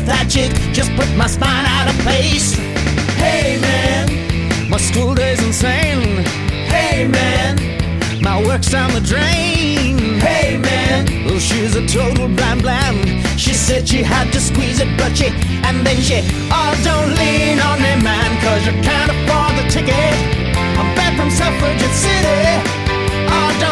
with that chick just put my spine out of place. Hey man, my school day's insane. Hey man, my work's down the drain. Hey man, well she's a total blam blam. She said she had to squeeze it, but and then she, oh don't lean on me man, cause you can't afford the ticket. I'm back from Suffragette City. Oh don't